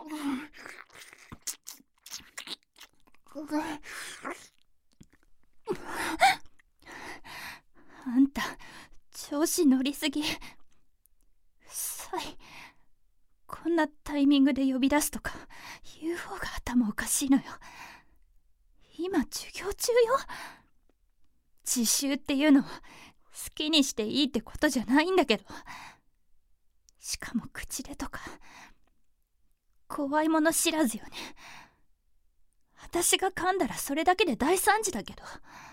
あんた調子乗りすぎ。さい、こんなタイミングで呼び出すとか言う方が頭おかしいのよ。今授業中よ。自習っていうのは好きにしていいってことじゃないんだけど。しかも口でとか怖いもの知らずよね。私が噛んだらそれだけで大惨事だけど。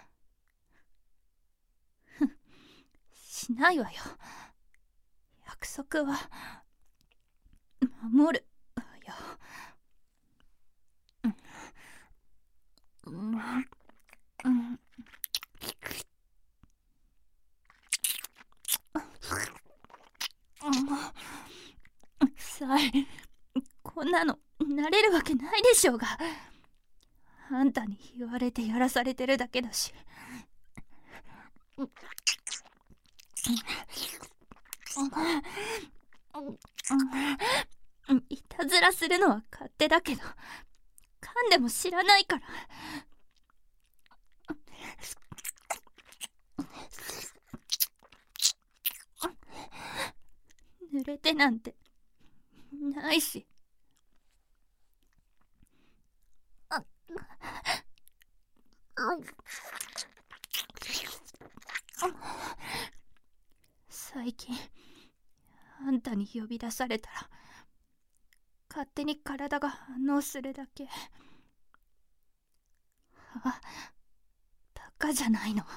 しないわよ。約束は守るわよ。さえ、こんなの慣れるわけないでしょうが。あんたに言われてやらされてるだけだし。いたずらするのは勝手だけど、噛んでも知らないから。濡れてなんてないし。最近あんたに呼び出されたら勝手に体が反応するだけ。バカじゃないの。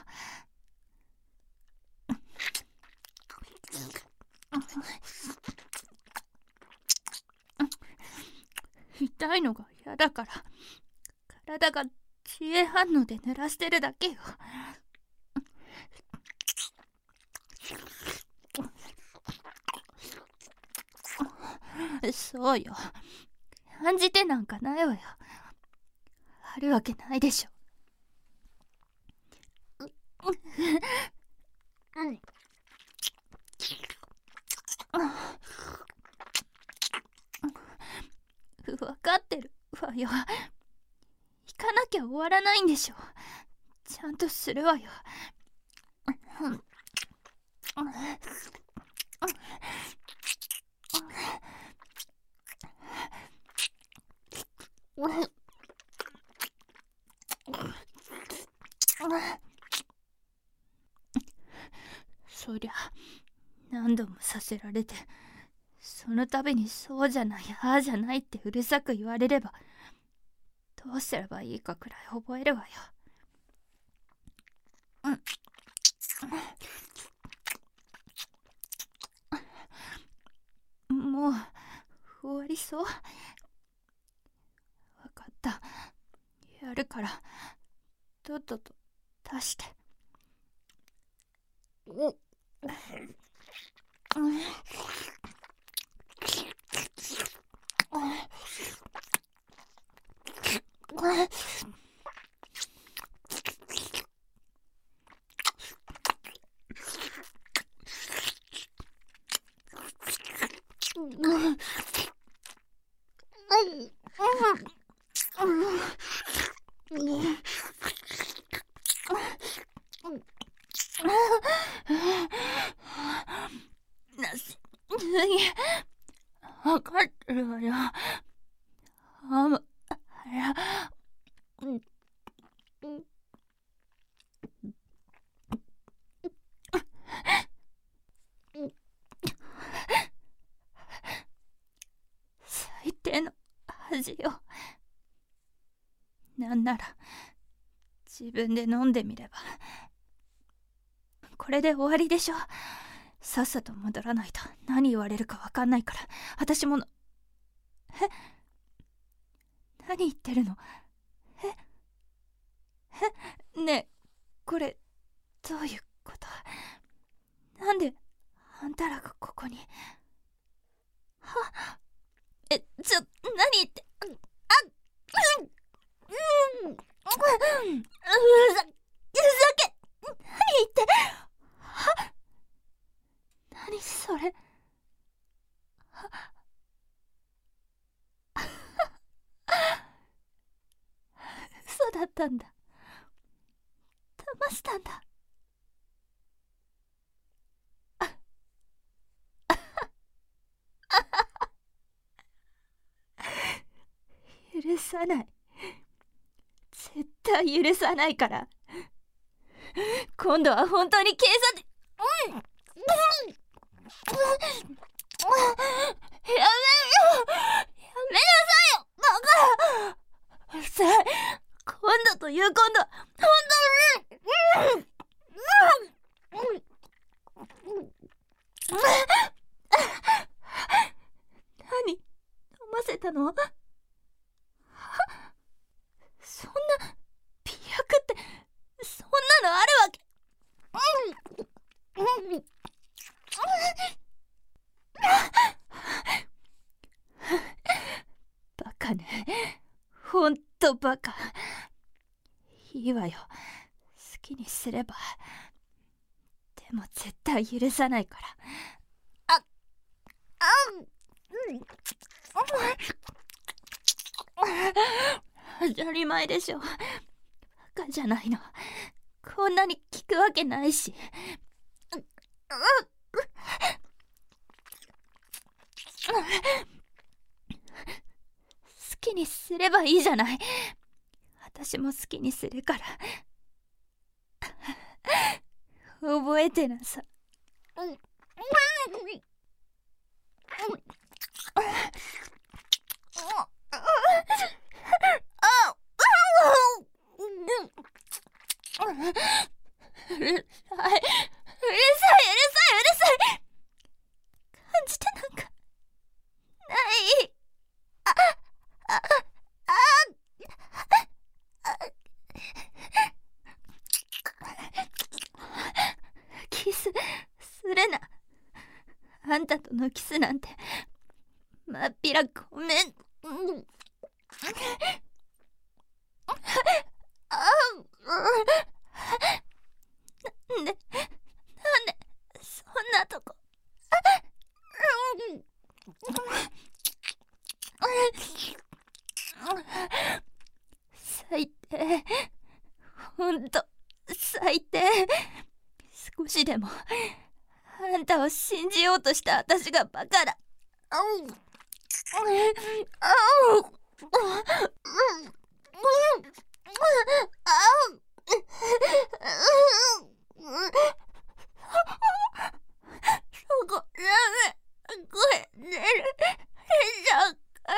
痛いのが嫌だから体が自衛反応で濡らしてるだけよ。そうよ。感じてなんかないわよ。あるわけないでしょ。分かってるわよ。行かなきゃ終わらないんでしょ。ちゃんとするわよ。そりゃ何度もさせられて、その度にそうじゃないああじゃないってうるさく言われればどうすればいいかくらい覚えるわよ。もう終わりそう。分かった、やるからとっとと出して。分かってるわよ。最低の恥よ。なんなら自分で飲んでみれば。これで終わりでしょ。さっさと戻らないと何言われるか分かんないから。私も何言ってるの。ねえ、これどういうこと。なんであんたらがここに。何言って。ふざけ。何言って。何それ。 だったんだ。騙したんだ。許さない。絶対許さないから。今度は本当に警察。やめろ。やめなさいよ、バカ。うるさい。今度という今度は本当に。何、飲ませたの？そんな美薬って、そんなのあるわけ。バカね、ほんとバカ。いいわよ、好きにすれば。でも絶対許さないから。当たり前でしょ。バカじゃないの。こんなに効くわけないし。好きにすればいいじゃない。私も好きにするから。覚えてなさ。うるさい、うるさい、うるさい、うるさい。感じてなんかない。キスするな。あんたとのキスなんてまっぴらごめん。なんでそんなとこ。最低、ほんと最低。少しでもあんたを信じようとした私がバカだ。そこダメ。これ寝るだから。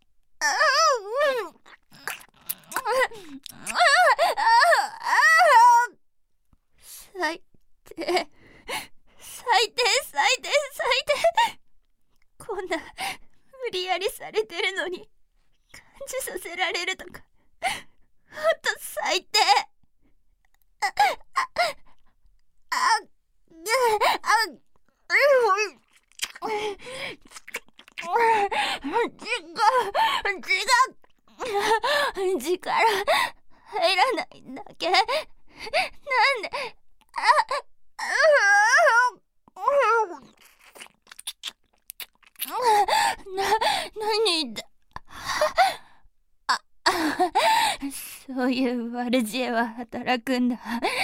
最低、最低、最低、最低。こんな無理やりされてるのに感じさせられるとか、ほんと最低。力入らないんだけ。なんで。何だ。そういう悪知恵は働くんだ。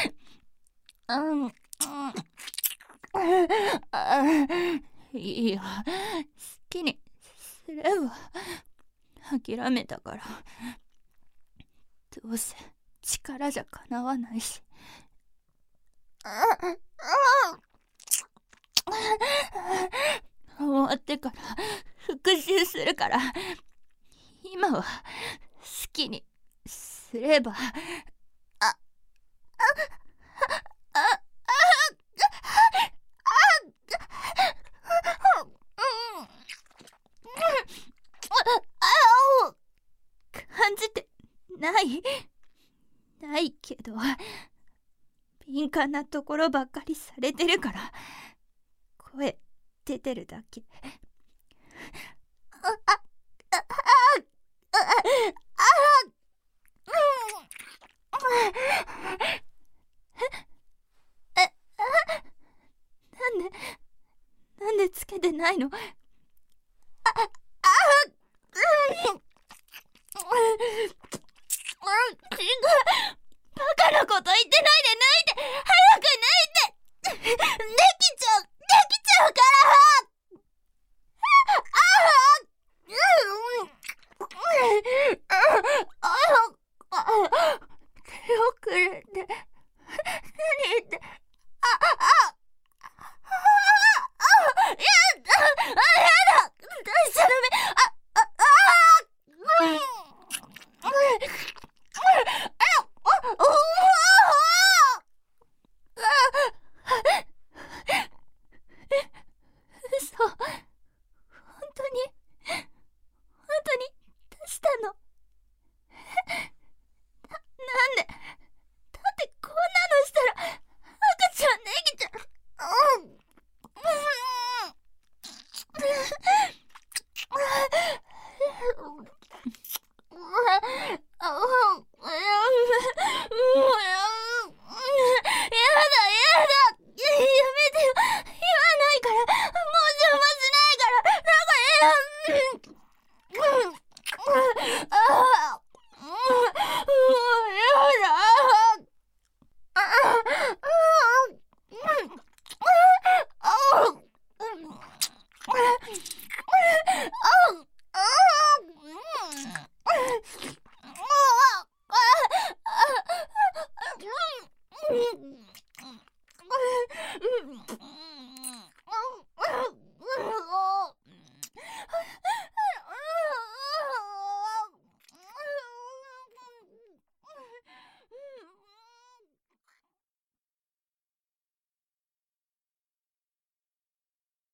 いいよ、好きにすれば。諦めたから。どうせ力じゃかなわないし。終わってから復讐するから。今は好きにすれば。感じてないけど、敏感なところばっかりされてるから声出てるだけ。なんでつけてないの？ 違う。バカなこと言ってないで、抜いて。早く抜いて。できちゃう。